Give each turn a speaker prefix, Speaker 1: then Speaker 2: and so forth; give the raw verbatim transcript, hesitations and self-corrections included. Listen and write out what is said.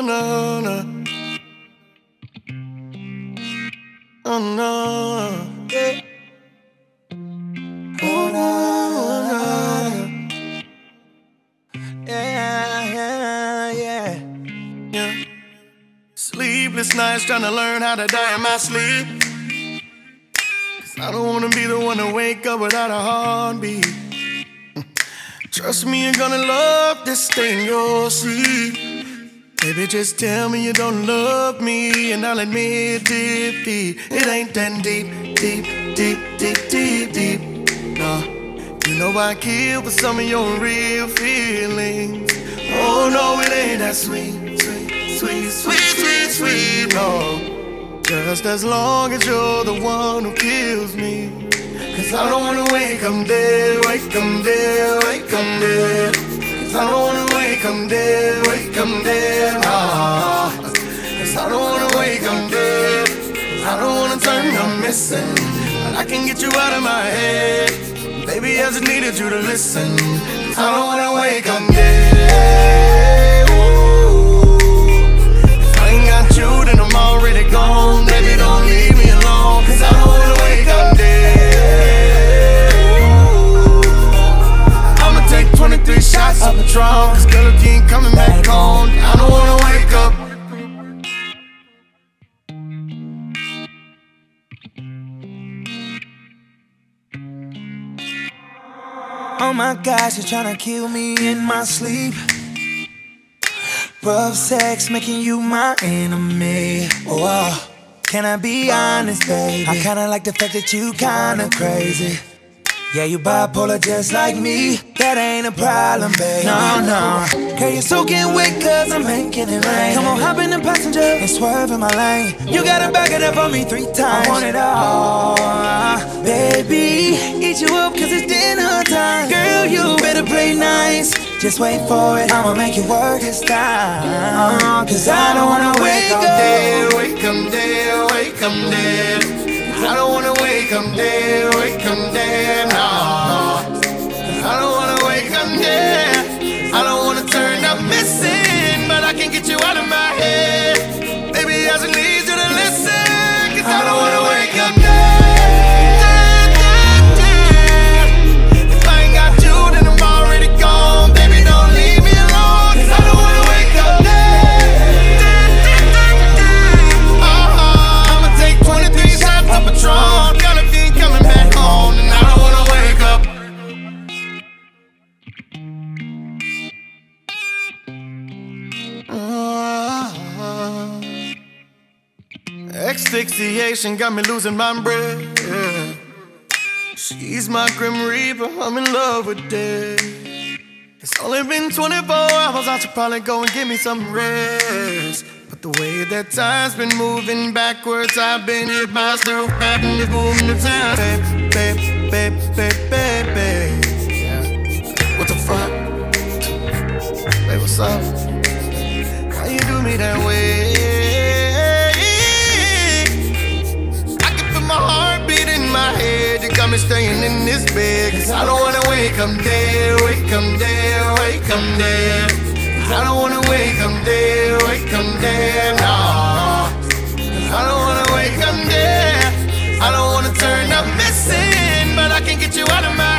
Speaker 1: no, no. Oh, no. Yeah. Oh, no, no. Yeah, yeah, yeah. Yeah. Sleepless nights trying to learn how to die in my sleep. Cause I don't wanna be the one to wake up without a heartbeat. Trust me, you're gonna love this thing you'll see. Baby, just tell me you don't love me, and I'll admit deep, deep. It ain't that deep, deep, deep, deep, deep, deep. No, you know I kill for some of your real feelings. Oh no, it ain't that sweet, sweet, sweet, sweet, sweet, sweet. No, just as long as you're the one who kills me. Cause I don't wanna wake up dead, wake up dead, wake up dead. I don't wanna wake up dead, wake up dead, nah. Cause I don't wanna wake up dead. I don't wanna turn up missing, but I can get you out of my head. Baby, I just needed you to listen. Cause I don't wanna wake up dead. Ooh. If I ain't got you, then I'm already gone. Baby, don't leave me alone. Cause I don't wanna wake up dead. twenty-three shots of Patron, cause girl, you ain't coming back home. I don't wanna wake up.
Speaker 2: Oh my gosh, you're tryna kill me in my sleep. Rough sex making you my enemy. Oh, can I be honest, baby? I kinda like the fact that you kinda crazy. Yeah, you bipolar just like me. That ain't a problem, baby. No, no. Girl, you're soaking wet cause I'm making it rain. Come on, hop in the passenger and swerve in my lane. You gotta back it up on me three times. I want it all, baby. Eat you up cause it's dinner time. Girl, you better play nice. Just wait for it, I'ma make you work this time. uh, Cause I don't wanna wake up
Speaker 1: dead, wake up dead, wake up dead. I don't wanna wake up dead, wake up dead, no. I don't wanna wake up dead. I don't wanna turn up missing, but I can get you out of my head. Baby, I just need you to listen. Cause I don't wanna wake up dead, dead, dead, dead. If I ain't got you, then I'm already gone. Baby, don't leave me alone. Cause I don't wanna wake up dead, dead, dead, dead, dead. Uh-huh. I'ma take twenty-three shots of Patron. Girl, if you ain't coming back home, then I don't wanna wake up. Uh, asphyxiation got me losing my breath. Yeah. She's my grim reaper, I'm in love with death. It's only been twenty-four hours, I should probably go and give me some rest. But the way that time's been moving backwards, I've been hit by still rapping this boom in the time. Babe, babe, babe, babe, babe, babe. Yeah. What the fuck? Babe, what's up? Why you do me that way? I can feel my heart beat in my head. You got me staying in this bed. Cause I don't wanna wake up dead, wake up dead, wake up dead. I don't wanna wake up dead, wake up dead, no. I don't wanna wake up dead. I don't wanna turn up missing, but I can get you out of my